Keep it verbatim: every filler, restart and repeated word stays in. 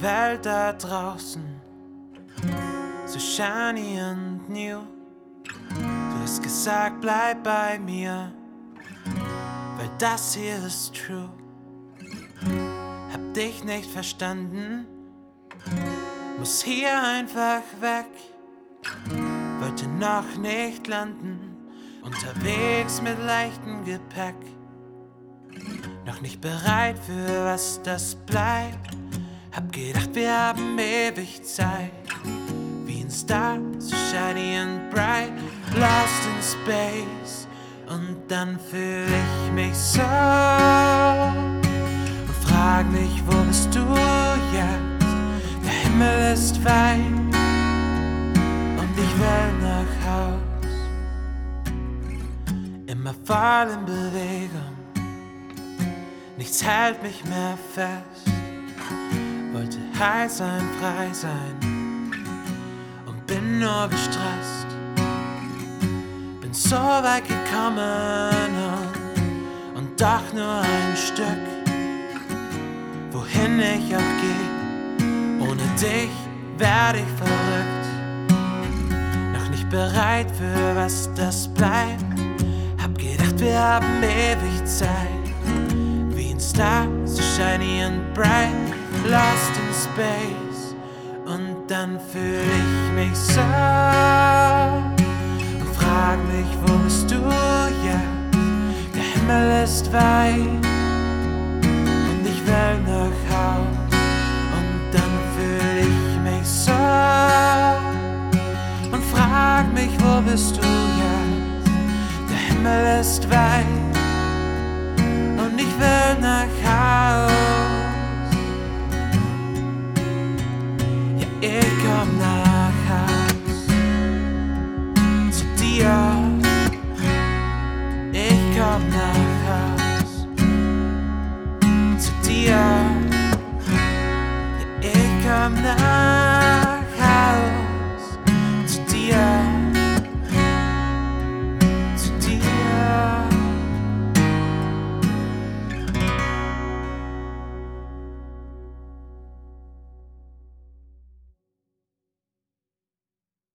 die Welt da draußen so shiny und new. Du hast gesagt, bleib bei mir, weil das hier ist true. Hab dich nicht verstanden, muss hier einfach weg. Wollte noch nicht landen, unterwegs mit leichtem Gepäck. Noch nicht bereit für was das bleibt. Hab gedacht, wir haben ewig Zeit. Wie ein Star, so shiny and bright, lost in space. Und dann fühl ich mich so und frag mich, wo bist du jetzt? Der Himmel ist weit und ich will nach Haus. Immer voll in Bewegung, nichts hält mich mehr fest. Wollte high sein, frei sein und bin nur gestresst. Bin so weit gekommen und, und doch nur ein Stück. Wohin ich auch geh, ohne dich werd ich verrückt. Noch nicht bereit für was das bleibt. Hab gedacht, wir haben ewig Zeit. Star, so shiny and bright, lost in space. Und dann fühl ich mich so und frag mich, wo bist du jetzt? Der Himmel ist weit und ich will nach Haus. Und dann fühl ich mich so und frag mich, wo bist du jetzt? Der Himmel ist weit und ich will nach Haus. Ja, ich komm nach Haus zu dir. Ich komm nach Haus zu dir. Ja, ich komm nach